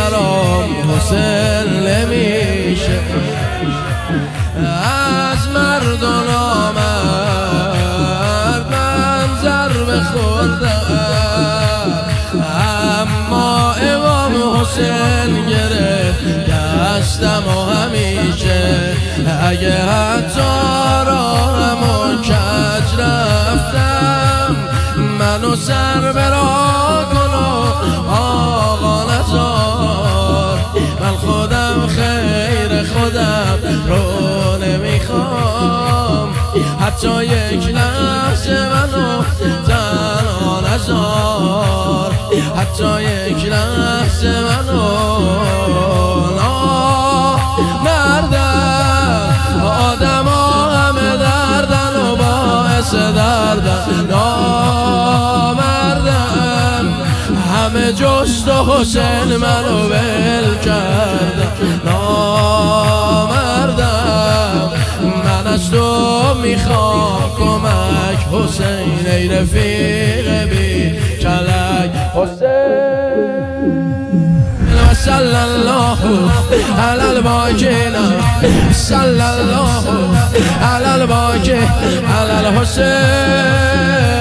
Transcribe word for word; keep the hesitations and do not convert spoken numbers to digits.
برام حسین نمیشه. از مرد و نامرد من ضربه خوردم، اما امام حسین گرفت دستم و همیشه اگه حتی راهم و کج رفتم منو سر برا کن و آقا نزار. من خودم خیر خودم رو نمیخوام، حتی یک لحظه منو تنها نزار، حتی یک لحظه منو نامردم. آدم ها همه دردن و باعث دردن، نامردم همه جست و حسین منو ول کردن، نامردم من از تو میخوام کمک حسین ای رفیق بی کلک حسین. صلی الله علی الباقین صلی الله علی الباقین علی الحسین.